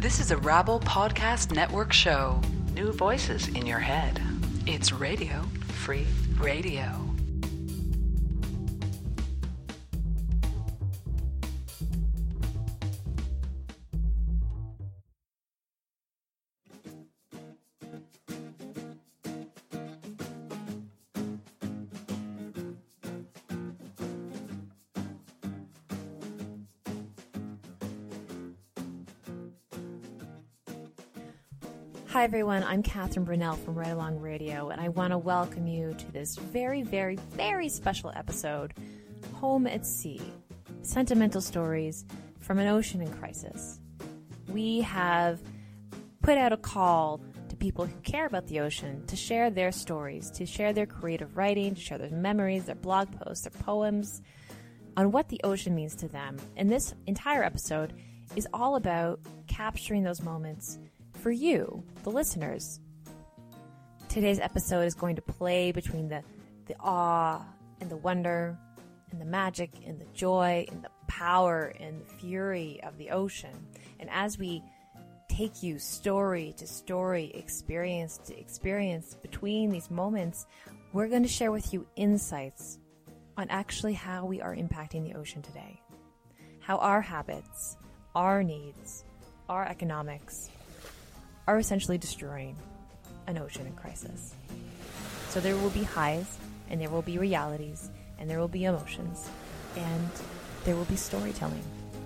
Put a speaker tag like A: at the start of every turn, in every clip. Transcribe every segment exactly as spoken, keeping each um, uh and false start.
A: This is a Rabble Podcast Network show. New voices in your head. It's Radio Free Radio.
B: Hi everyone, I'm Catherine Brunell from Right Along Radio, and I want to welcome you to this very, very, very special episode, Home at Sea, Sentimental Stories from an Ocean in Crisis. We have put out a call to people who care about the ocean to share their stories, to share their creative writing, to share their memories, their blog posts, their poems, on what the ocean means to them. And this entire episode is all about capturing those moments for you, the listeners. Today's episode is going to play between the, the awe and the wonder and the magic and the joy and the power and the fury of the ocean. And as we take you story to story, experience to experience between these moments, we're going to share with you insights on actually how we are impacting the ocean today. How our habits, our needs, our economics are essentially destroying an ocean in crisis. So there will be highs, and there will be realities, and there will be emotions, and there will be storytelling.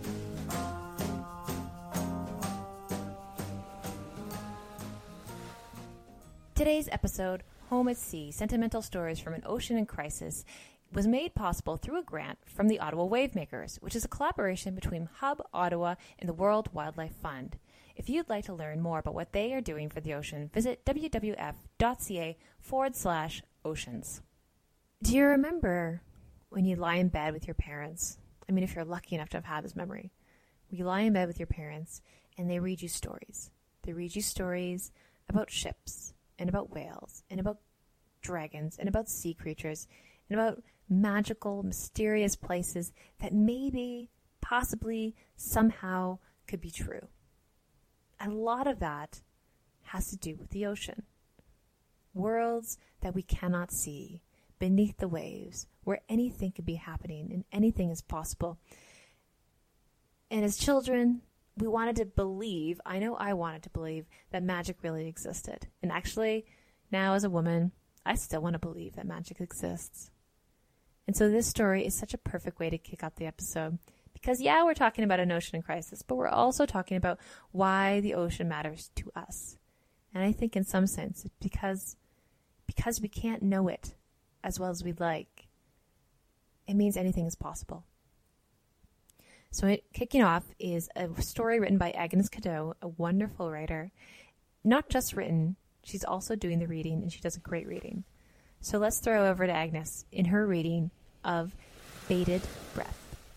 B: Today's episode, Home at Sea, Sentimental Stories from an Ocean in Crisis, was made possible through a grant from the Ottawa Wavemakers, which is a collaboration between Hub Ottawa and the World Wildlife Fund. If you'd like to learn more about what they are doing for the ocean, visit wwf.ca forward slash oceans. Do you remember when you lie in bed with your parents? I mean, if you're lucky enough to have had this memory. You lie in bed with your parents and they read you stories. They read you stories about ships and about whales and about dragons and about sea creatures and about magical, mysterious places that maybe, possibly, somehow could be true. A lot of that has to do with the ocean. Worlds that we cannot see, beneath the waves, where anything could be happening and anything is possible. And as children, we wanted to believe, I know I wanted to believe, that magic really existed. And actually, now as a woman, I still want to believe that magic exists. And so this story is such a perfect way to kick off the episode. Because, yeah, we're talking about an ocean in crisis, but we're also talking about why the ocean matters to us. And I think in some sense, it's because, because we can't know it as well as we'd like, it means anything is possible. So it, kicking off is a story written by Agnes Cadeau, a wonderful writer. Not just written, she's also doing the reading, and she does a great reading. So let's throw over to Agnes in her reading of Bated Breath.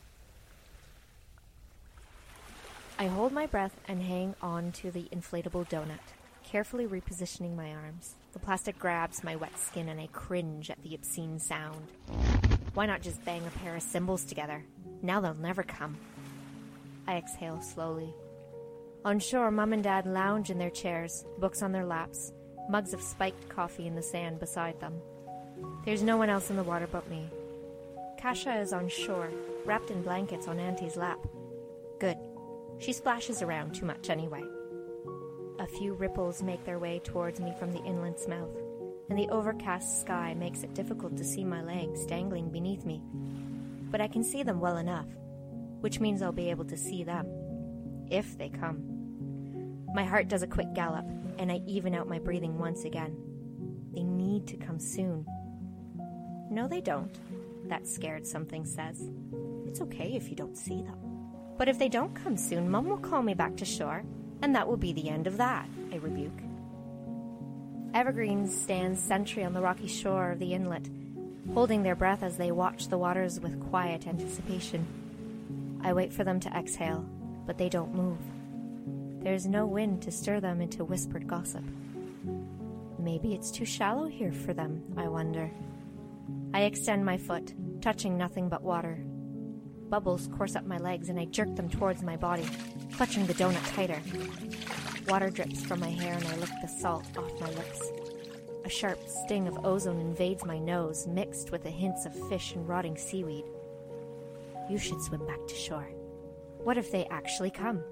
B: I hold my breath and hang on to the inflatable donut, carefully repositioning my arms. The plastic grabs my wet skin and I cringe at the obscene sound. Why not just bang a pair of cymbals together? Now they'll never come. I exhale slowly. On shore, Mum and Dad lounge in their chairs, books on their laps, mugs of spiked coffee in the sand beside them. There's no one else in the water but me. Kasha is on shore, wrapped in blankets on Auntie's lap. Good. She splashes around too much anyway. A few ripples make their way towards me from the inlet's mouth, and the overcast sky makes it difficult to see my legs dangling beneath me. But I can see them well enough, which means I'll be able to see them, if they come. My heart does a quick gallop, and I even out my breathing once again. They need to come soon. No, they don't, that scared something says. It's okay if you don't see them. But if they don't come soon, Mum will call me back to shore, and that will be the end of that, I rebuke. Evergreens stand sentry on the rocky shore of the inlet, holding their breath as they watch the waters with quiet anticipation. I wait for them to exhale, but they don't move. There's no wind to stir them into whispered gossip. Maybe it's too shallow here for them, I wonder. I extend my foot, touching nothing but water. Bubbles course up my legs and I jerk them towards my body.
C: clutching the donut tighter. Water drips from my hair and I lick the salt off my lips. A sharp sting of ozone invades my nose, mixed with the hints of fish and rotting seaweed. You should swim back to shore. What if they actually come?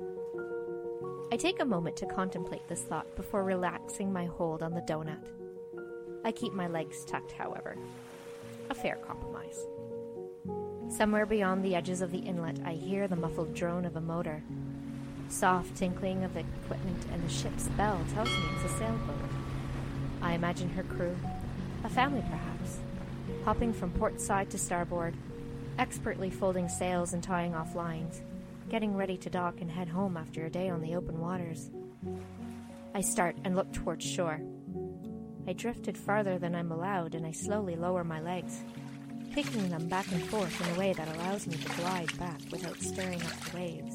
C: I take a moment to contemplate this thought before relaxing my hold on the donut. I keep my legs tucked, however. A fair compromise. Somewhere beyond the edges of the inlet, I hear the muffled drone of a motor. Soft tinkling of equipment and the ship's bell tells me it's a sailboat. I imagine her crew, a family perhaps, hopping from port side to starboard, expertly folding sails and tying off lines, getting ready to dock and head home after a day on the open waters. I start and look towards shore. I drifted farther than I'm allowed, and I slowly lower my legs, kicking them back and forth in a way that allows me to glide back without stirring up the waves.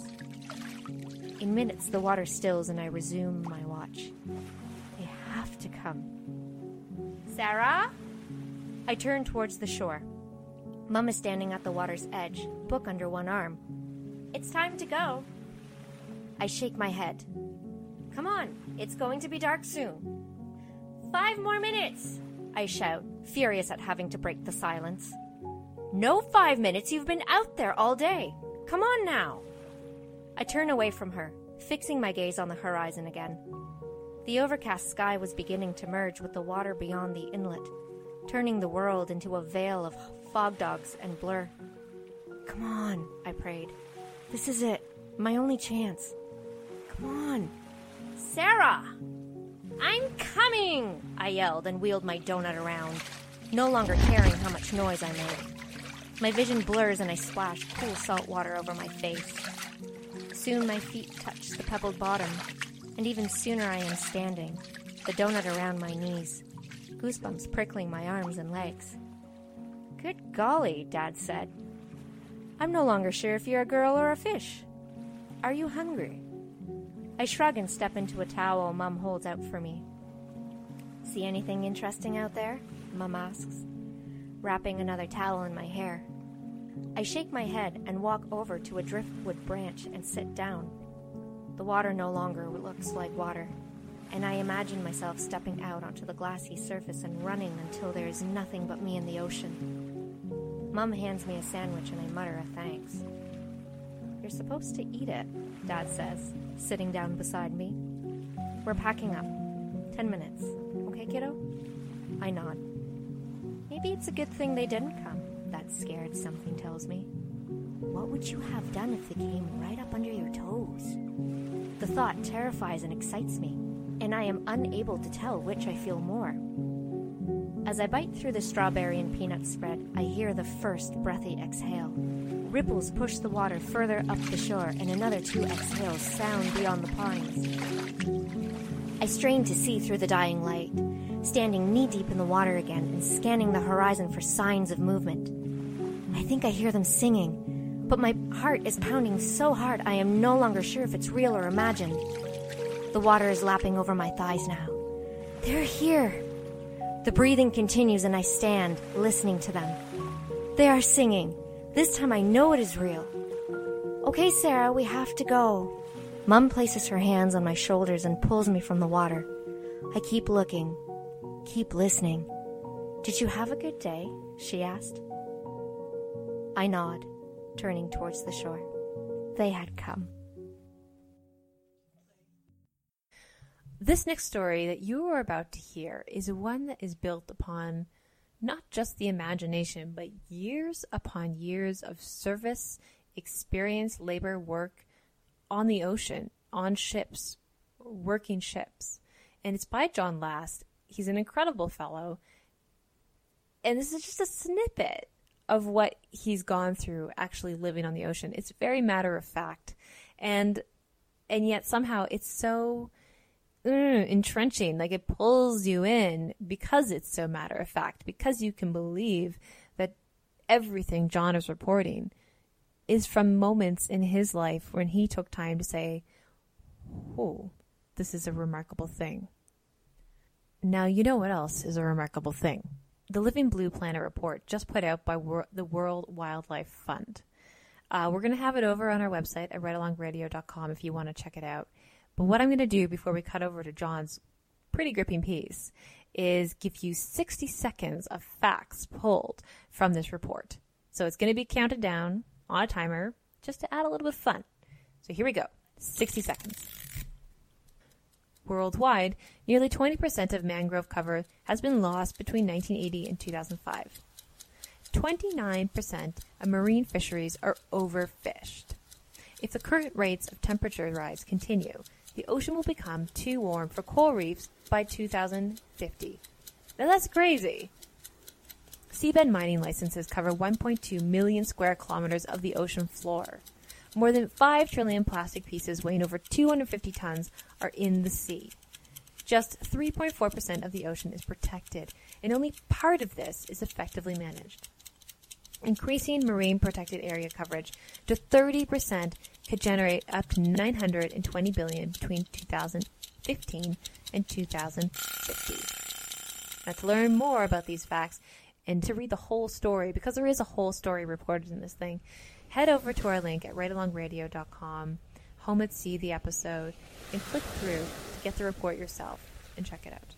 C: In minutes, the water stills and I resume my watch. They have to come. Sarah? I turn towards the shore. Mum is standing at the water's edge, book under one arm. It's time to go. I shake my head. Come on, it's going to be dark soon. Five more minutes, I shout, furious at having to break the silence. No five minutes, you've been out there all day. Come on now. I turn away from her, fixing my gaze on the horizon again. The overcast sky was beginning to merge with the water beyond the inlet, turning the world into a veil of fog dogs and blur. Come on, I prayed. This is it, my only chance. Come on. Sarah! I'm coming! I yelled and wheeled my donut around, no longer caring how much noise I made. My vision blurs and I splash cool salt water over my face. Soon my feet touch the pebbled bottom, and even sooner I am standing, the donut around my knees, goosebumps prickling my arms and legs. Good golly, Dad said. I'm no longer sure if you're a girl or a fish. Are you hungry? I shrug and step into a towel Mum holds out for me. See anything interesting out there? Mum asks, wrapping another towel in my hair. I shake my head and walk over to a driftwood branch and sit down. The water no longer looks like water, and I imagine myself stepping out onto the glassy surface and running until there is nothing but me in the ocean. Mum hands me a sandwich and I mutter a thanks. You're supposed to eat it, Dad says, sitting down beside me. We're packing up. Ten minutes. Okay, kiddo? I nod. Maybe it's a good thing they didn't come, that scared something tells me. What would you have done if they came right up under your toes? The thought terrifies and excites me, and I am unable to tell which I feel more. As I bite through the strawberry and peanut spread, I hear the first breathy exhale. Ripples push the water further up the shore, and another two exhales sound beyond the pines. I strain to see through the dying light, standing knee-deep in the water again and scanning the horizon for signs of movement. I think I hear them singing, but my heart is pounding so hard I am no longer sure if it's real or imagined. The water is lapping over my thighs now. They're here. The breathing continues and I stand, listening to them. They are singing. This time I know it is real. Okay, Sarah, we have to go. Mum places her hands on my shoulders and pulls me from the water. I keep looking, keep listening. Did you have a good day? She asked. I nod, turning towards the shore. They had come.
B: This next story that you are about to hear is one that is built upon not just the imagination, but years upon years of service, experience, labor, work on the ocean, on ships, working ships. And it's by John Last. He's an incredible fellow. And this is just a snippet of what he's gone through actually living on the ocean. It's very matter of fact. And and yet somehow it's so mm, entrenching, like it pulls you in because it's so matter of fact, because you can believe that everything John is reporting is from moments in his life when he took time to say, oh, this is a remarkable thing. Now, you know what else is a remarkable thing? The Living Blue Planet report just put out by Wor- the World Wildlife Fund. Uh, we're going to have it over on our website at right along radio dot com if you want to check it out. But what I'm going to do before we cut over to John's pretty gripping piece is give you sixty seconds of facts pulled from this report. So it's going to be counted down on a timer just to add a little bit of fun. So here we go. sixty seconds. Worldwide, nearly twenty percent of mangrove cover has been lost between nineteen eighty and two thousand five. twenty-nine percent of marine fisheries are overfished. If the current rates of temperature rise continue, the ocean will become too warm for coral reefs by two thousand fifty. Now that's crazy. Seabed mining licenses cover one point two million square kilometers of the ocean floor. More than five trillion plastic pieces weighing over two hundred fifty tons are in the sea. Just three point four percent of the ocean is protected, and only part of this is effectively managed. Increasing marine protected area coverage to thirty percent could generate up to nine hundred twenty billion dollars between two thousand fifteen and two thousand fifty. Now, to learn more about these facts and to read the whole story, because there is a whole story reported in this thing, head over to our link at right along radio dot com, home at sea, the episode, and click through to get the report yourself and check it out.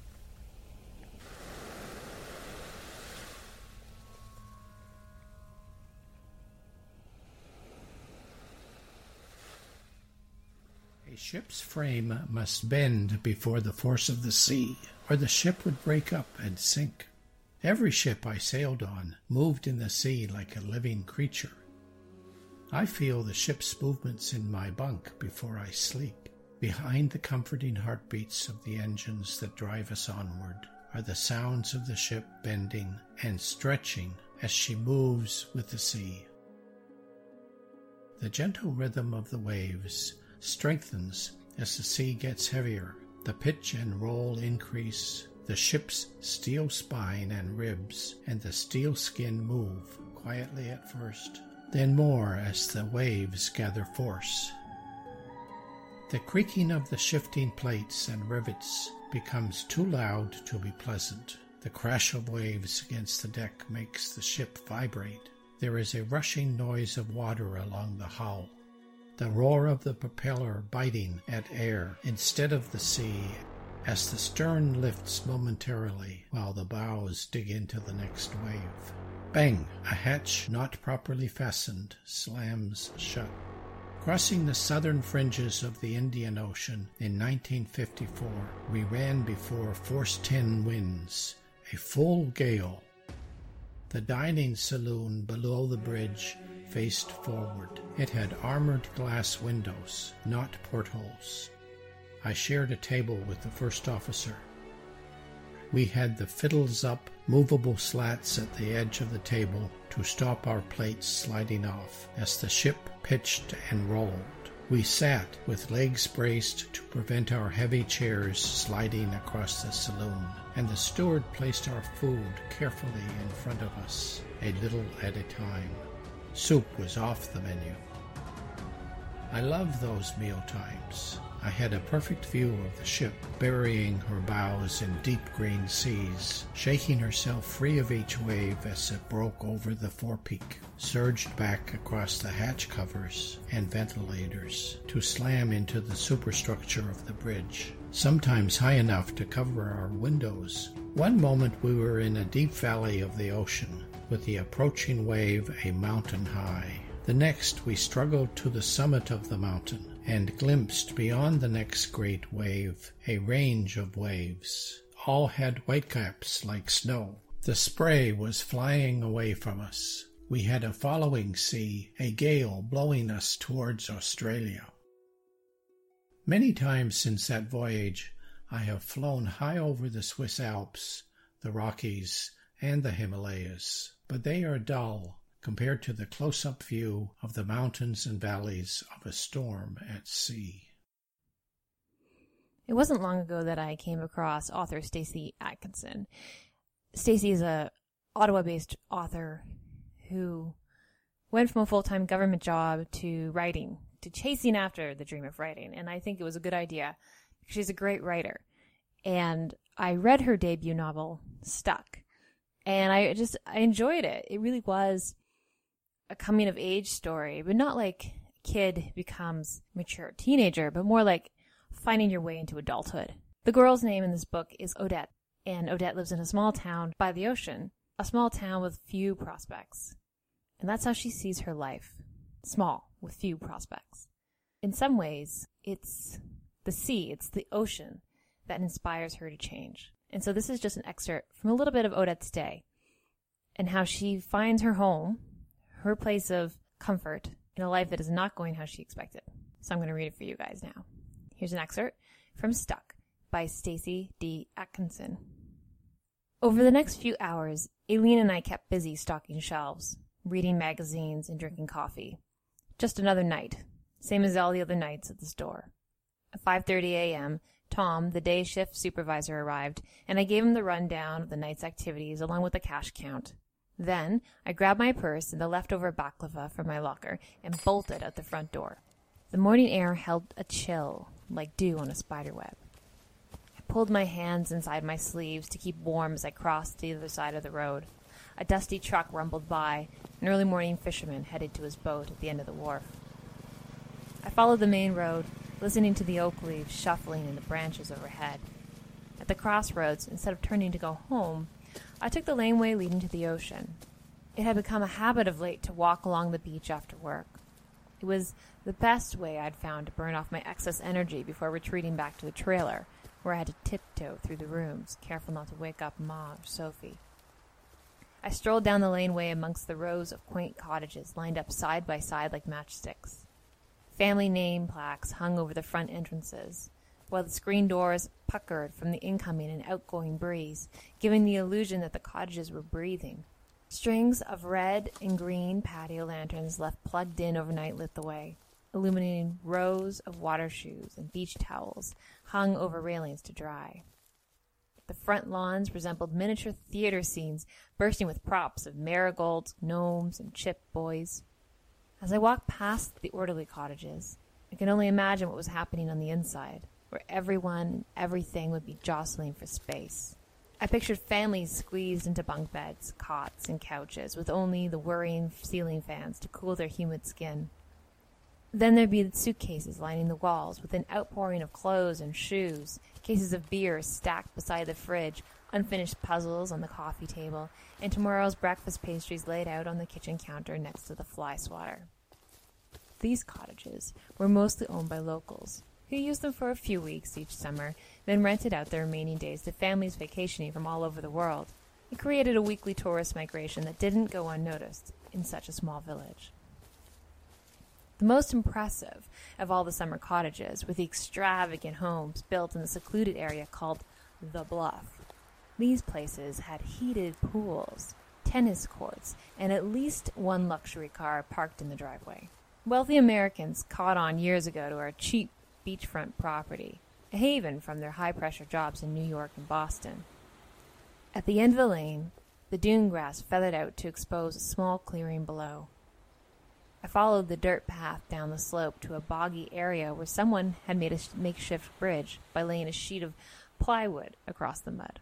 D: A ship's frame must bend before the force of the sea, or the ship would break up and sink. Every ship I sailed on moved in the sea like a living creature. I feel the ship's movements in my bunk before I sleep. Behind the comforting heartbeats of the engines that drive us onward are the sounds of the ship bending and stretching as she moves with the sea. The gentle rhythm of the waves strengthens as the sea gets heavier. The pitch and roll increase. The ship's steel spine and ribs and the steel skin move, quietly at first, then more as the waves gather force. The creaking of the shifting plates and rivets becomes too loud to be pleasant. The crash of waves against the deck makes the ship vibrate. There is a rushing noise of water along the hull, the roar of the propeller biting at air instead of the sea as the stern lifts momentarily while the bows dig into the next wave. Bang! A hatch not properly fastened slams shut. Crossing the southern fringes of the Indian Ocean in nineteen fifty-four, we ran before force ten winds, a full gale. The dining saloon below the bridge faced forward. It had armored glass windows, not portholes. I shared a table with the first officer. We had the fiddles up, movable slats at the edge of the table to stop our plates sliding off as the ship pitched and rolled. We sat with legs braced to prevent our heavy chairs sliding across the saloon, and the steward placed our food carefully in front of us, a little at a time. Soup was off the menu. I loved those meal times. I had a perfect view of the ship burying her bows in deep green seas, shaking herself free of each wave as it broke over the forepeak, surged back across the hatch covers and ventilators to slam into the superstructure of the bridge, sometimes high enough to cover our windows. One moment we were in a deep valley of the ocean, with the approaching wave a mountain high. The next we struggled to the summit of the mountain and glimpsed beyond the next great wave a range of waves. All had whitecaps like snow. The spray was flying away from us. We had a following sea, a gale blowing us towards Australia. Many times since that voyage, I have flown high over the Swiss Alps, the Rockies, and the Himalayas, but they are dull compared to the close-up view of the mountains and valleys of a storm at sea.
B: It wasn't long ago that I came across author Stacey Atkinson. Stacey is a Ottawa-based author who went from a full-time government job to writing, to chasing after the dream of writing, and I think it was a good idea. She's a great writer. And I read her debut novel, Stuck, and I just I enjoyed it. It really was a coming-of-age story, but not like a kid becomes a mature teenager, but more like finding your way into adulthood. The girl's name in this book is Odette, and Odette lives in a small town by the ocean, a small town with few prospects. And that's how she sees her life. Small, with few prospects. In some ways, it's the sea, it's the ocean that inspires her to change. And so this is just an excerpt from a little bit of Odette's day and how she finds her home, her place of comfort in a life that is not going how she expected. So I'm going to read it for you guys now. Here's an excerpt from Stuck by Stacey D. Atkinson. Over the next few hours, Aileen and I kept busy stocking shelves, reading magazines, and drinking coffee. Just another night, same as all the other nights at the store. At five thirty a.m., Tom, the day shift supervisor, arrived, and I gave him the rundown of the night's activities along with the cash count. Then I grabbed my purse and the leftover baklava from my locker and bolted out the front door. The morning air held a chill, like dew on a spiderweb. I pulled my hands inside my sleeves to keep warm as I crossed to the other side of the road. A dusty truck rumbled by. An early morning fisherman headed to his boat at the end of the wharf. I followed the main road, listening to the oak leaves shuffling in the branches overhead. At the crossroads, instead of turning to go home, I took the laneway leading to the ocean. It had become a habit of late to walk along the beach after work. It was the best way I'd found to burn off my excess energy before retreating back to the trailer, where I had to tiptoe through the rooms, careful not to wake up Ma or Sophie. I strolled down the laneway amongst the rows of quaint cottages lined up side by side like matchsticks. Family name plaques hung over the front entrances, while the screen doors puckered from the incoming and outgoing breeze, giving the illusion that the cottages were breathing. Strings of red and green patio lanterns left plugged in overnight lit the way, illuminating rows of water shoes and beach towels hung over railings to dry. The front lawns resembled miniature theater scenes bursting with props of marigolds, gnomes, and chip boys. As I walked past the orderly cottages, I could only imagine what was happening on the inside, where everyone and everything would be jostling for space. I pictured families squeezed into bunk beds, cots, and couches, with only the whirring ceiling fans to cool their humid skin. Then there'd be the suitcases lining the walls, with an outpouring of clothes and shoes, cases of beer stacked beside the fridge, unfinished puzzles on the coffee table, and tomorrow's breakfast pastries laid out on the kitchen counter next to the fly swatter. These cottages were mostly owned by locals, who used them for a few weeks each summer, then rented out the remaining days to families vacationing from all over the world. It created a weekly tourist migration that didn't go unnoticed in such a small village. The most impressive of all the summer cottages were the extravagant homes built in the secluded area called The Bluff. These places had heated pools, tennis courts, and at least one luxury car parked in the driveway. Wealthy Americans caught on years ago to our cheap beachfront property, a haven from their high-pressure jobs in New York and Boston. At the end of the lane, the dune grass feathered out to expose a small clearing below. I followed the dirt path down the slope to a boggy area where someone had made a makeshift bridge by laying a sheet of plywood across the mud.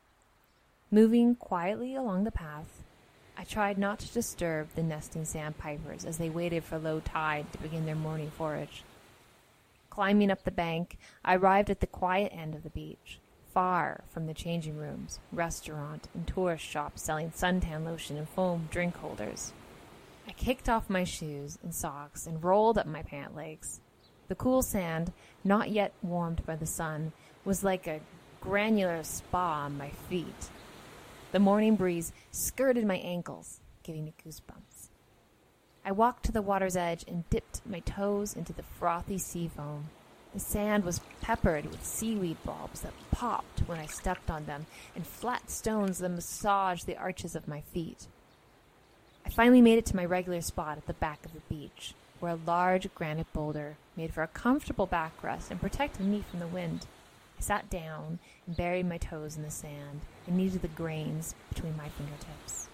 B: Moving quietly along the path, I tried not to disturb the nesting sandpipers as they waited for low tide to begin their morning forage. Climbing up the bank, I arrived at the quiet end of the beach, far from the changing rooms, restaurant, and tourist shops selling suntan lotion and foam drink holders. I kicked off my shoes and socks and rolled up my pant legs. The cool sand, not yet warmed by the sun, was like a granular spa on my feet. The morning breeze skirted my ankles, giving me goosebumps. I walked to the water's edge and dipped my toes into the frothy sea foam. The sand was peppered with seaweed bulbs that popped when I stepped on them, and flat stones that massaged the arches of my feet. I finally made it to my regular spot at the back of the beach, where a large granite boulder made for a comfortable backrest and protected me from the wind. I sat down and buried my toes in the sand and kneaded the grains between my fingertips.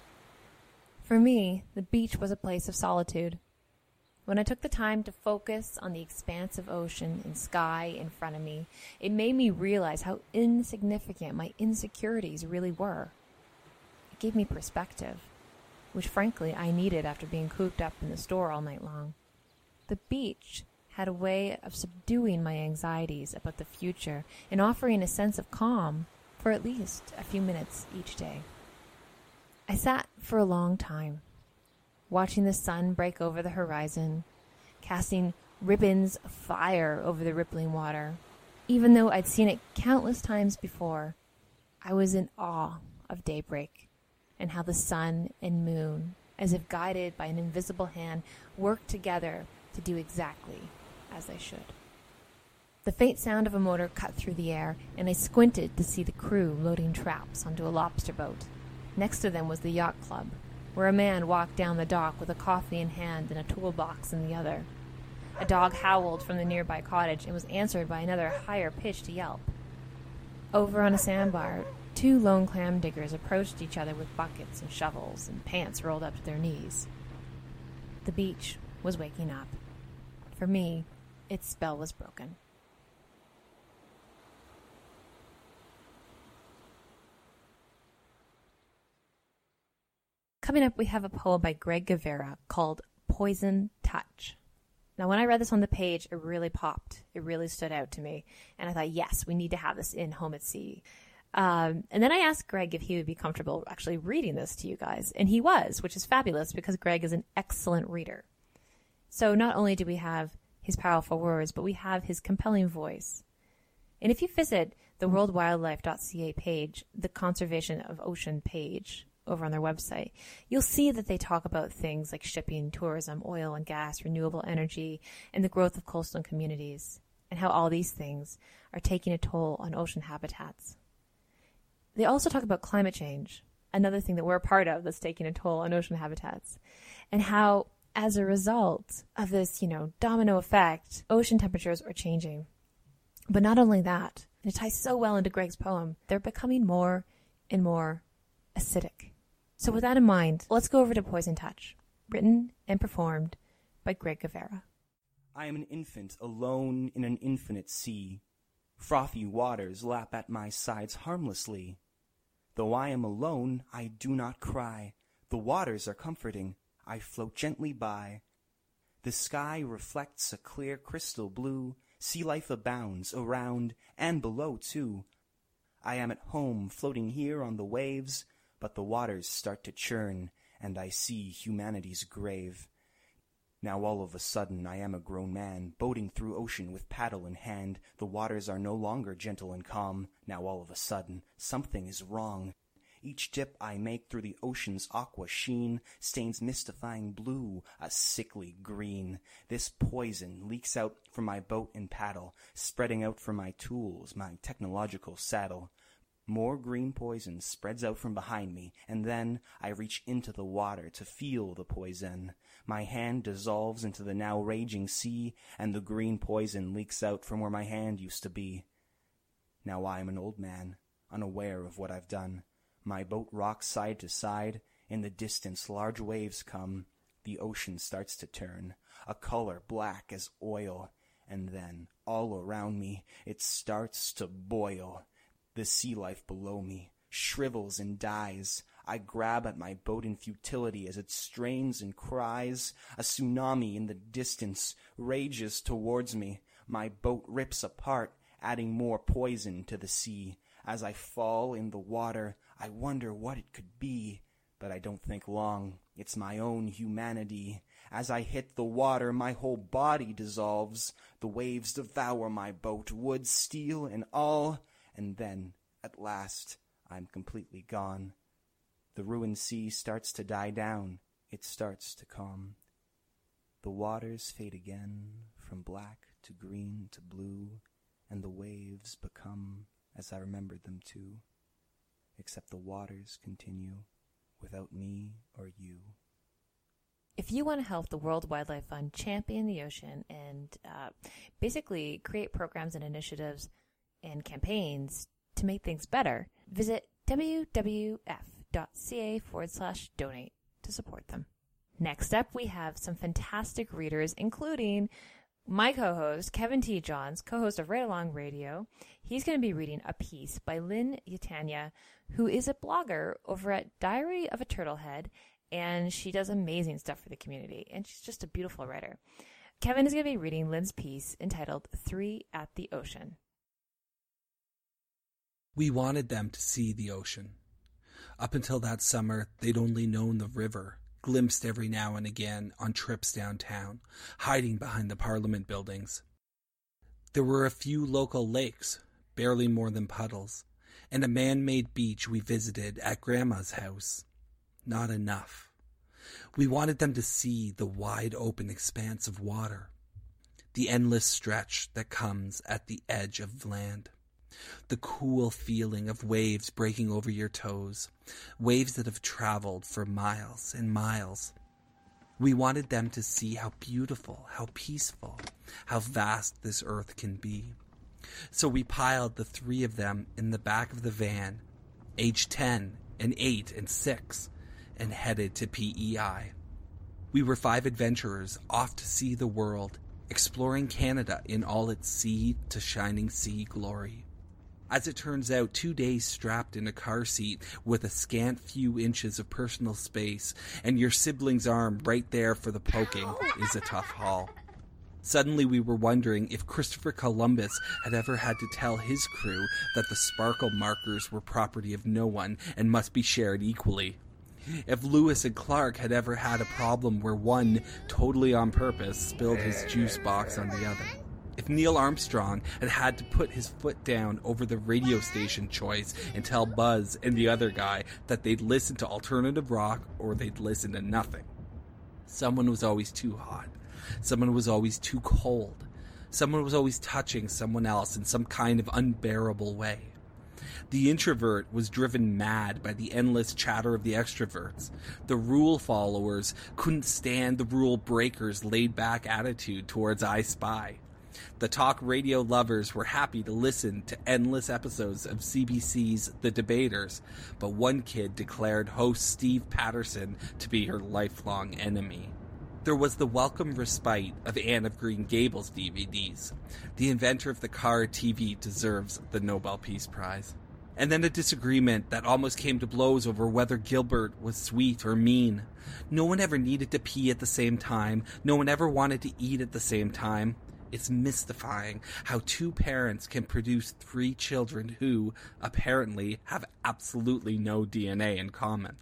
B: For me, the beach was a place of solitude. When I took the time to focus on the expanse of ocean and sky in front of me, it made me realize how insignificant my insecurities really were. It gave me perspective. which frankly I needed after being cooped up in the store all night long. The beach had a way of subduing my anxieties about the future and offering a sense of calm for at least a few minutes each day. I sat for a long time, watching the sun break over the horizon, casting ribbons of fire over the rippling water. Even though I'd seen it countless times before, I was in awe of daybreak and how the sun and moon, as if guided by an invisible hand, worked together to do exactly as they should. The faint sound of a motor cut through the air, and I squinted to see the crew loading traps onto a lobster boat. Next to them was the yacht club, where a man walked down the dock with a coffee in hand and a toolbox in the other. A dog howled from the nearby cottage and was answered by another higher-pitched yelp. Over on a sandbar, two lone clam diggers approached each other with buckets and shovels and pants rolled up to their knees. The beach was waking up. For me, its spell was broken. Coming up, we have a poem by Greg Guevara called Poison Touch. Now, when I read this on the page, it really popped. It really stood out to me. And I thought, yes, we need to have this in Home at Sea. Um, and then I asked Greg if he would be comfortable actually reading this to you guys. And he was, which is fabulous because Greg is an excellent reader. So not only do we have his powerful words, but we have his compelling voice. And if you visit the world wildlife dot c a page, the Conservation of Ocean page, over on their website, you'll see that they talk about things like shipping, tourism, oil and gas, renewable energy, and the growth of coastal communities, and how all these things are taking a toll on ocean habitats. They also talk about climate change, another thing that we're a part of that's taking a toll on ocean habitats, and how, as a result of this, you know, domino effect, ocean temperatures are changing. But not only that, and it ties so well into Greg's poem, they're becoming more and more acidic. So with that in mind, let's go over to Poison Touch, written and performed by Greg Guevara.
E: I am an infant alone in an infinite sea. Frothy waters lap at my sides harmlessly. Though I am alone, I do not cry. The waters are comforting. I float gently by. The sky reflects a clear crystal blue. Sea life abounds around and below too. I am at home floating here on the waves, but the waters start to churn, and I see humanity's grave. Now all of a sudden I am a grown man, boating through ocean with paddle in hand. The waters are no longer gentle and calm. Now all of a sudden something is wrong. Each dip I make through the ocean's aqua sheen stains mystifying blue, a sickly green. This poison leaks out from my boat and paddle, spreading out from my tools, my technological saddle. More green poison spreads out from behind me, and then I reach into the water to feel the poison. My hand dissolves into the now raging sea, and the green poison leaks out from where my hand used to be. Now I am an old man, unaware of what I've done. My boat rocks side to side. In the distance large waves come. The ocean starts to turn, a color black as oil. And then, all around me, it starts to boil. The sea life below me shrivels and dies. I grab at my boat in futility as it strains and cries. A tsunami in the distance rages towards me. My boat rips apart, adding more poison to the sea. As I fall in the water, I wonder what it could be. But I don't think long. It's my own humanity. As I hit the water, my whole body dissolves. The waves devour my boat, wood, steel, and all. And then, at last, I'm completely gone. The ruined sea starts to die down. It starts to calm. The waters fade again, from black to green to blue, and the waves become as I remembered them to, except the waters continue without me or you.
B: If you want to help the World Wildlife Fund champion the ocean and uh, basically create programs and initiatives and campaigns to make things better, visit W W F dot C A forward slash donate to support them. Next up, we have some fantastic readers, including my co-host, Kevin T. Johns, co-host of Right Along Radio. He's going to be reading a piece by Lynn Yatanya, who is a blogger over at Diary of a Turtlehead and she does amazing stuff for the community, and she's just a beautiful writer. Kevin is going to be reading Lynn's piece entitled Three at the Ocean.
F: We wanted them to see the ocean. Up until that summer, they'd only known the river, glimpsed every now and again on trips downtown, hiding behind the Parliament buildings. There were a few local lakes, barely more than puddles, and a man-made beach we visited at Grandma's house. Not enough. We wanted them to see the wide-open expanse of water, the endless stretch that comes at the edge of land, the cool feeling of waves breaking over your toes, waves that have traveled for miles and miles. We wanted them to see how beautiful, how peaceful, how vast this earth can be. So we piled the three of them in the back of the van, age ten and eight and six, and headed to P E I. We were five adventurers off to see the world, exploring Canada in all its sea to shining sea glory. As it turns out, two days strapped in a car seat with a scant few inches of personal space and your sibling's arm right there for the poking is a tough haul. Suddenly we were wondering if Christopher Columbus had ever had to tell his crew that the sparkle markers were property of no one and must be shared equally. If Lewis and Clark had ever had a problem where one, totally on purpose, spilled his juice box on the other. If Neil Armstrong had had to put his foot down over the radio station choice and tell Buzz and the other guy that they'd listen to alternative rock or they'd listen to nothing. Someone was always too hot. Someone was always too cold. Someone was always touching someone else in some kind of unbearable way. The introvert was driven mad by the endless chatter of the extroverts. The rule followers couldn't stand the rule breakers' laid-back attitude towards I Spy. The talk radio lovers were happy to listen to endless episodes of C B C's The Debaters, but one kid declared host Steve Patterson to be her lifelong enemy. There was the welcome respite of Anne of Green Gables D V Ds. The inventor of the car T V deserves the Nobel Peace Prize. And then a disagreement that almost came to blows over whether Gilbert was sweet or mean. No one ever needed to pee at the same time. No one ever wanted to eat at the same time. It's mystifying how two parents can produce three children who, apparently, have absolutely no D N A in common.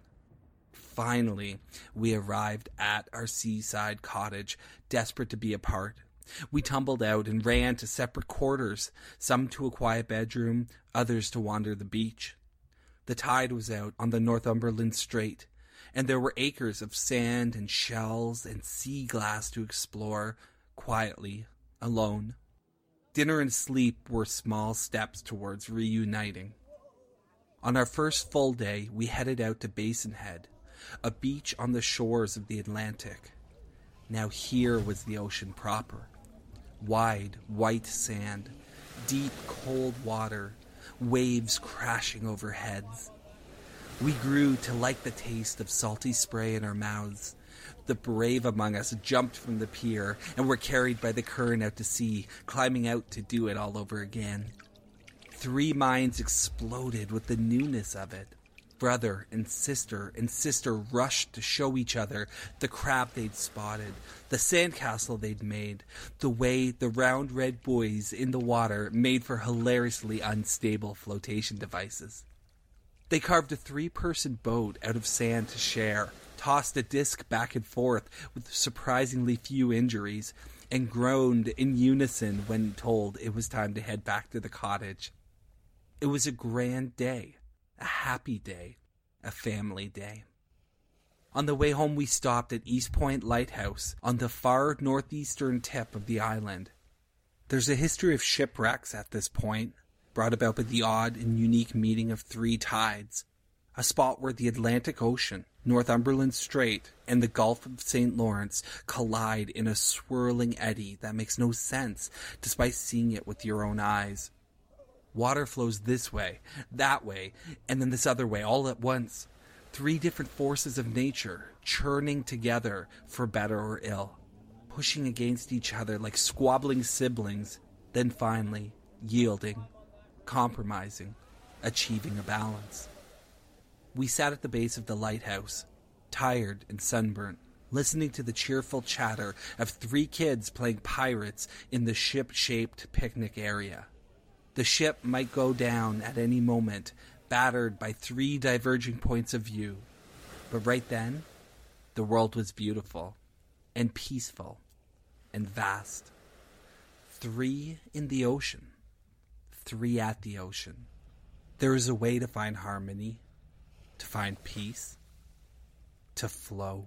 F: Finally, we arrived at our seaside cottage, desperate to be apart. We tumbled out and ran to separate quarters, some to a quiet bedroom, others to wander the beach. The tide was out on the Northumberland Strait, and there were acres of sand and shells and sea glass to explore, quietly, alone. Dinner and sleep were small steps towards reuniting. On our first full day, we headed out to Basin Head, a beach on the shores of the Atlantic. Now here was the ocean proper. Wide, white sand, deep, cold water, waves crashing over heads. We grew to like the taste of salty spray in our mouths. The brave among us jumped from the pier and were carried by the current out to sea, climbing out to do it all over again. Three minds exploded with the newness of it. Brother and sister and sister rushed to show each other the crab they'd spotted, the sandcastle they'd made, the way the round red buoys in the water made for hilariously unstable flotation devices. They carved a three-person boat out of sand to share, tossed a disc back and forth with surprisingly few injuries, and groaned in unison when told it was time to head back to the cottage. It was a grand day. A happy day, a family day. On the way home, we stopped at East Point Lighthouse on the far northeastern tip of the island. There's a history of shipwrecks at this point, brought about by the odd and unique meeting of three tides, a spot where the Atlantic Ocean, Northumberland Strait, and the Gulf of Saint Lawrence collide in a swirling eddy that makes no sense despite seeing it with your own eyes. Water flows this way, that way, and then this other way, all at once. Three different forces of nature, churning together for better or ill, pushing against each other like squabbling siblings, then finally yielding, compromising, achieving a balance. We sat at the base of the lighthouse, tired and sunburnt, listening to the cheerful chatter of three kids playing pirates in the ship-shaped picnic area. The ship might go down at any moment, battered by three diverging points of view. But right then, the world was beautiful and peaceful and vast. Three in the ocean. Three at the ocean. There is a way to find harmony, to find peace, to flow.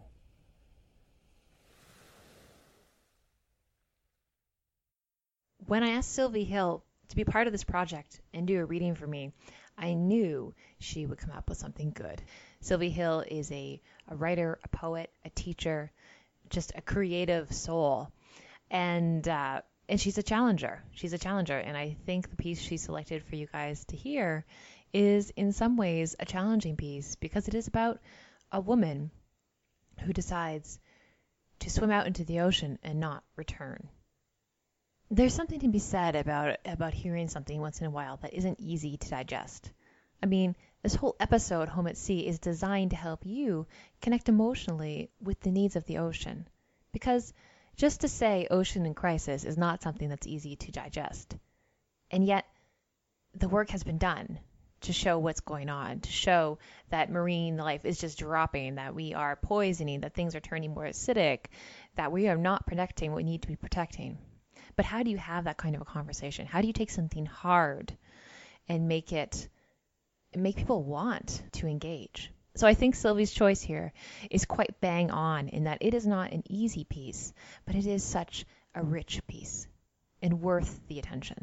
B: When I asked Sylvie Hill to be part of this project and do a reading for me, I knew she would come up with something good. Sylvie Hill is a, a writer, a poet, a teacher, just a creative soul. And uh, and she's a challenger. She's a challenger. And I think the piece she selected for you guys to hear is in some ways a challenging piece because it is about a woman who decides to swim out into the ocean and not return. There's something to be said about about hearing something once in a while that isn't easy to digest. I mean, this whole episode, Home at Sea, is designed to help you connect emotionally with the needs of the ocean. Because just to say ocean in crisis is not something that's easy to digest. And yet, the work has been done to show what's going on, to show that marine life is just dropping, that we are poisoning, that things are turning more acidic, that we are not protecting what we need to be protecting. But how do you have that kind of a conversation? How do you take something hard and make it make people want to engage? So I think Sylvie's choice here is quite bang on in that it is not an easy piece, but it is such a rich piece and worth the attention.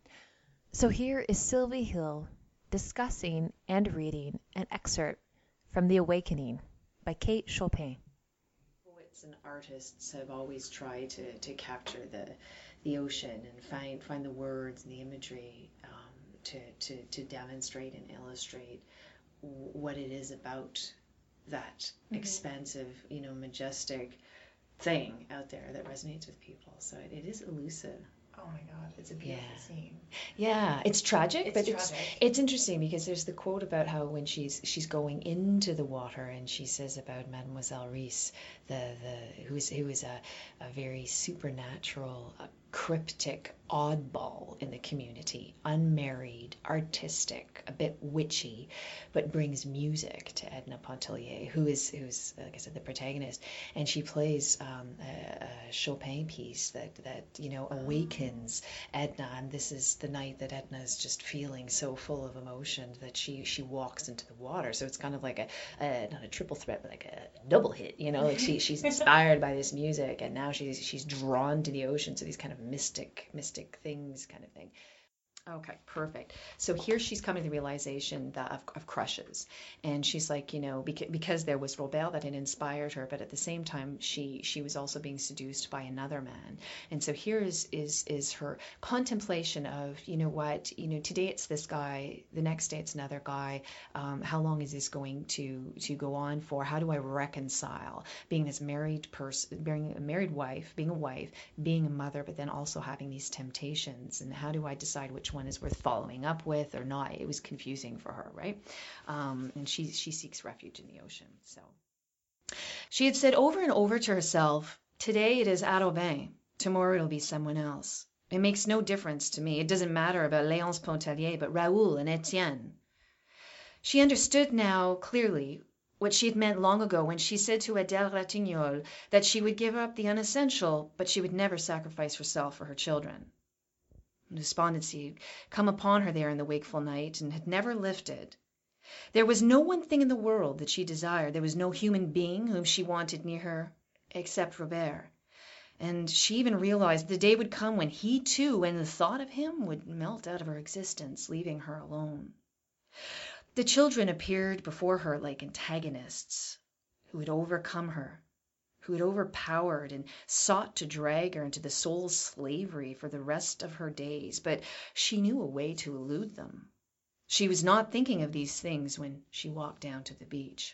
B: So here is Sylvie Hill discussing and reading an excerpt from The Awakening by Kate Chopin.
G: Poets and artists have always tried to, to capture the the ocean and find find the words and the imagery um, to, to, to demonstrate and illustrate w- what it is about that mm-hmm. expansive, you know, majestic thing out there that resonates with people. So it, it is elusive.
H: Oh my God, it's a beautiful
G: yeah.
H: scene.
G: Yeah, it's tragic,
H: it's
G: but
H: tragic.
G: it's it's interesting because there's the quote about how when she's she's going into the water and she says about Mademoiselle Reisz, the the who is who is a a very supernatural, uh, cryptic oddball in the community, unmarried, artistic, a bit witchy, but brings music to Edna Pontellier, who is who's like I said the protagonist, and she plays um, a, a Chopin piece that that you know awakens Edna, and this is the night that Edna is just feeling so full of emotion that she she walks into the water. So it's kind of like a, a not a triple threat, but like a double hit, you know, like she she's inspired by this music, and now she's she's drawn to the ocean. So these kind of mystic mystic things kind of thing. Okay, perfect. So here she's coming to the realization that of, of crushes, and she's like, you know, because, because there was Robert that had inspired her, but at the same time she she was also being seduced by another man. And so here is is is her contemplation of, you know what, you know, today it's this guy, the next day it's another guy. Um, how long is this going to to go on for? How do I reconcile being this married person, being a married wife, being a wife, being a mother, but then also having these temptations? And how do I decide which one one is worth following up with or not? It was confusing for her, right? Um, and she she seeks refuge in the ocean. So she had said over and over to herself, today it is Arobin, tomorrow it'll be someone else. It makes no difference to me. It doesn't matter about Léonce Pontellier, but Raoul and Etienne. She understood now clearly what she had meant long ago when she said to Adèle Ratignolle that she would give up the unessential, but she would never sacrifice herself for her children. Despondency had come upon her there in the wakeful night and had never lifted. There was no one thing in the world that she desired. There was no human being whom she wanted near her, except Robert. And she even realized the day would come when he too, and the thought of him, would melt out of her existence, leaving her alone. The children appeared before her like antagonists who had overcome her, who had overpowered and sought to drag her into the soul's slavery for the rest of her days, but she knew a way to elude them. She was not thinking of these things when she walked down to the beach.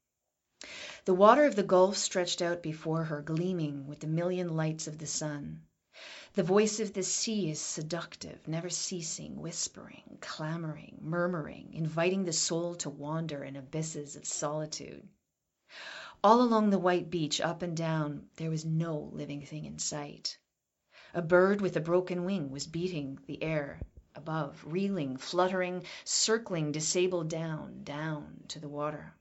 G: The water of the Gulf stretched out before her, gleaming with the million lights of the sun. The voice of the sea is seductive, never ceasing, whispering, clamoring, murmuring, inviting the soul to wander in abysses of solitude. All along the white beach, up and down, there was no living thing in sight. A bird with a broken wing was beating the air above, reeling, fluttering, circling, disabled down, down to the water.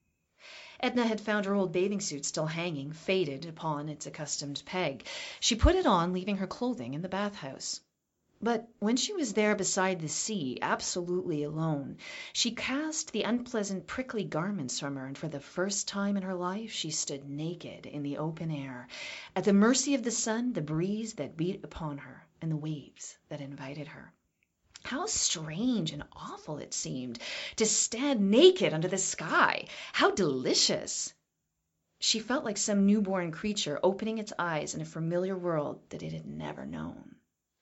G: Edna had found her old bathing suit still hanging, faded, upon its accustomed peg. She put it on, leaving her clothing in the bathhouse. But when she was there beside the sea, absolutely alone, she cast the unpleasant, prickly garments from her, and for the first time in her life she stood naked in the open air, at the mercy of the sun, the breeze that beat upon her, and the waves that invited her. How strange and awful it seemed to stand naked under the sky! How delicious! She felt like some newborn creature opening its eyes in a familiar world that it had never known.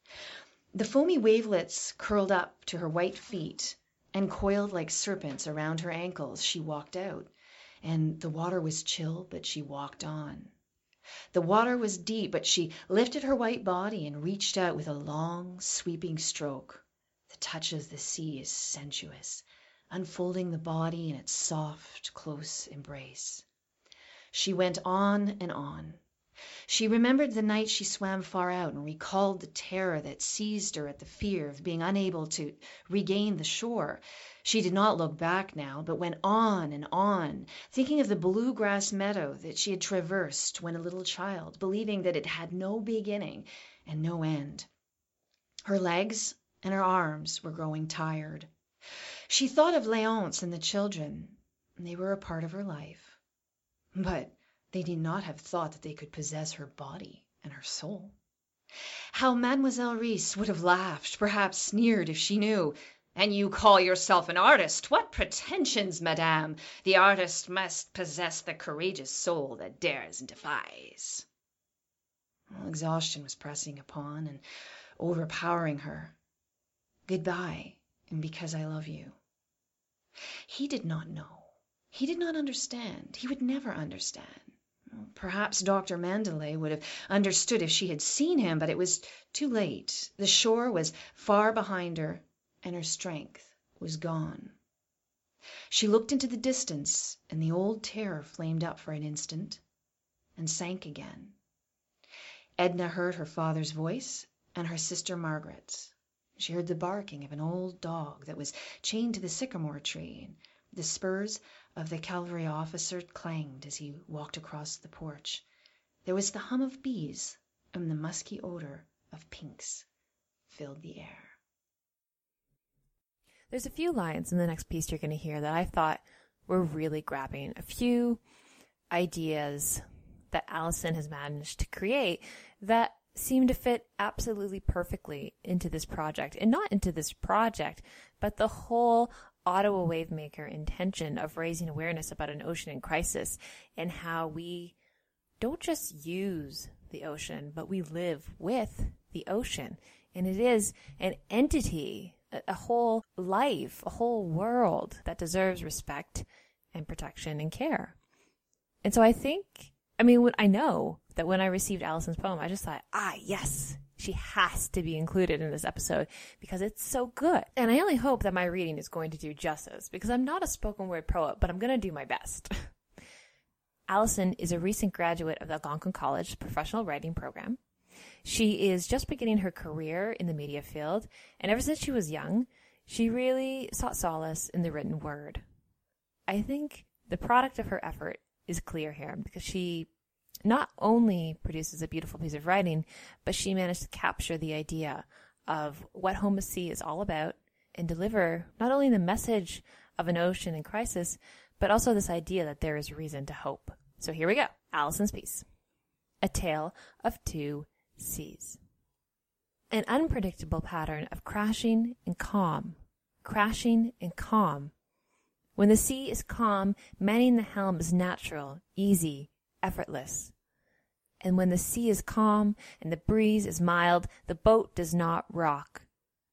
G: The foamy wavelets curled up to her white feet and coiled like serpents around her ankles. She walked out, and the water was chill, but she walked on. The water was deep, but she lifted her white body and reached out with a long, sweeping stroke. The touch of the sea is sensuous, unfolding the body in its soft, close embrace. She went on and on. She remembered the night she swam far out and recalled the terror that seized her at the fear of being unable to regain the shore. She did not look back now, but went on and on, thinking of the bluegrass meadow that she had traversed when a little child, believing that it had no beginning and no end. Her legs and her arms were growing tired. She thought of Léonce and the children. They were a part of her life. But they need not have thought that they could possess her body and her soul. How Mademoiselle Reisz would have laughed, perhaps sneered, if she knew. "And you call yourself an artist? What pretensions, madame! The artist must possess the courageous soul that dares and defies." Well, exhaustion was pressing upon and overpowering her. "Goodbye, and because I love you." He did not know. He did not understand. He would never understand. Perhaps Doctor Mandelet would have understood if she had seen him, but it was too late. The shore was far behind her, and her strength was gone. She looked into the distance, and the old terror flamed up for an instant and sank again. Edna heard her father's voice and her sister Margaret's. She heard the barking of an old dog that was chained to the sycamore tree, and the spurs of the cavalry officer clanged as he walked across the porch. There was the hum of bees, and the musky odor of pinks filled the air.
B: There's a few lines in the next piece you're going to hear that I thought were really grabbing. A few ideas that Allison has managed to create that seem to fit absolutely perfectly into this project. And not into this project, but the whole Ottawa Wavemaker intention of raising awareness about an ocean in crisis, and how we don't just use the ocean, but we live with the ocean. And it is an entity, a whole life, a whole world that deserves respect and protection and care. And so I think, I mean, I know that when I received Allison's poem, I just thought, ah, yes, she has to be included in this episode because it's so good. And I only hope that my reading is going to do justice, because I'm not a spoken word poet, but I'm going to do my best. Allison is a recent graduate of the Algonquin College Professional Writing Program. She is just beginning her career in the media field, and ever since she was young, she really sought solace in the written word. I think the product of her effort is clear here, because she not only produces a beautiful piece of writing, but she managed to capture the idea of what Home at Sea is all about and deliver not only the message of an ocean in crisis, but also this idea that there is reason to hope. So here we go. Allison's piece. A Tale of Two Seas. An unpredictable pattern of crashing and calm, crashing and calm. When the sea is calm, manning the helm is natural, easy, effortless. And when the sea is calm and the breeze is mild, the boat does not rock.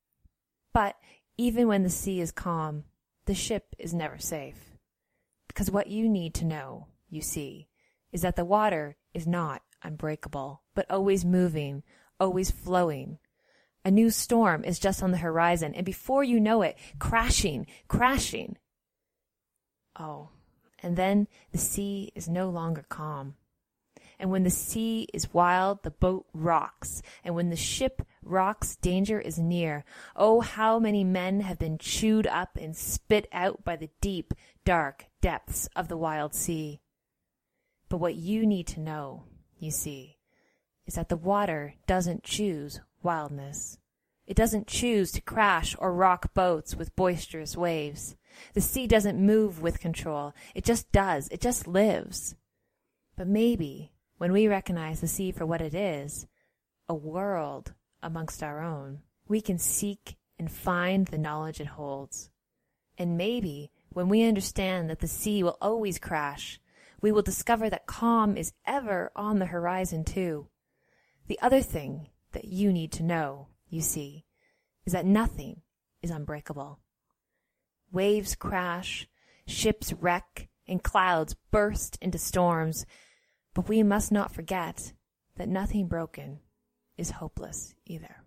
B: But even when the sea is calm, the ship is never safe. Because what you need to know, you see, is that the water is not unbreakable, but always moving, always flowing. A new storm is just on the horizon, and before you know it, crashing, crashing. Oh, And then the sea is no longer calm. And when the sea is wild, the boat rocks. And when the ship rocks, danger is near. Oh, how many men have been chewed up and spit out by the deep, dark depths of the wild sea. But what you need to know, you see, is that the water doesn't choose wildness. It doesn't choose to crash or rock boats with boisterous waves. The sea doesn't move with control. It just does. It just lives. But maybe, when we recognize the sea for what it is, a world amongst our own, we can seek and find the knowledge it holds. And maybe, when we understand that the sea will always crash, we will discover that calm is ever on the horizon too. The other thing that you need to know, you see, is that nothing is unbreakable. Waves crash, ships wreck, and clouds burst into storms, but we must not forget that nothing broken is hopeless either.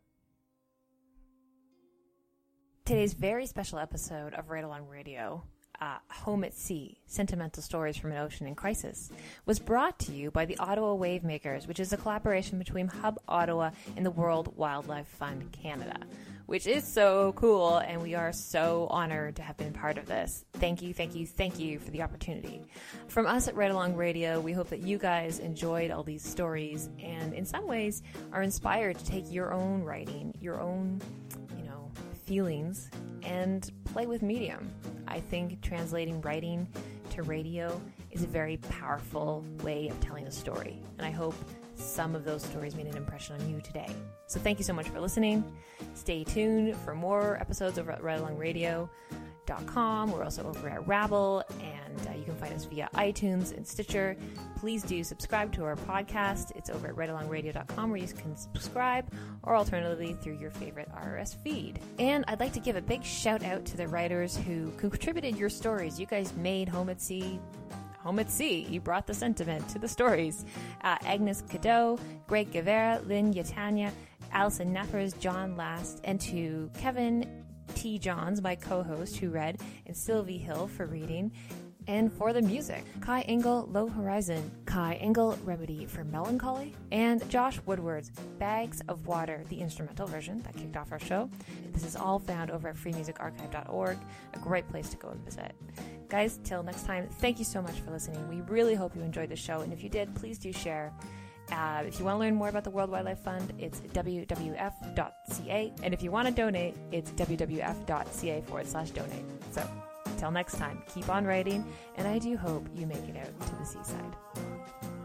B: Today's very special episode of Ride Along Radio, uh, Home at Sea, Sentimental Stories from an Ocean in Crisis, was brought to you by the Ottawa Wave Makers, which is a collaboration between Hub Ottawa and the World Wildlife Fund Canada, which is so cool, and we are so honored to have been part of this. Thank you, thank you, thank you for the opportunity. From us at Ride Along Radio, we hope that you guys enjoyed all these stories and in some ways are inspired to take your own writing, your own, you know, feelings and play with medium. I think translating writing to radio is a very powerful way of telling a story, and I hope some of those stories made an impression on you today. So thank you so much for listening. Stay tuned for more episodes over at ride along radio dot com. We're also over at Rabble, and uh, you can find us via iTunes and Stitcher. Please do subscribe to our podcast. It's over at ride along radio dot com, where you can subscribe, or alternatively through your favorite R R S feed. And I'd like to give a big shout out to the writers who contributed your stories. You guys made Home at Sea Home at Sea. You brought the sentiment to the stories. Uh, Agnes Cadeau, Greg Guevara, Lynn Yatanya, Allison Neffers, John Last, and to Kevin T. Johns, my co-host, who read, and Sylvie Hill for reading. And for the music, Kai Engel, Low Horizon, Kai Engel, Remedy for Melancholy, and Josh Woodward's Bags of Water, the instrumental version that kicked off our show. This is all found over at free music archive dot org, a great place to go and visit. Guys, till next time, thank you so much for listening. We really hope you enjoyed the show, and if you did, please do share. Uh, if you want to learn more about the World Wildlife Fund, it's w w f dot c a, and if you want to donate, it's w w f dot c a forward slash donate. So, till next time, keep on writing, and I do hope you make it out to the seaside.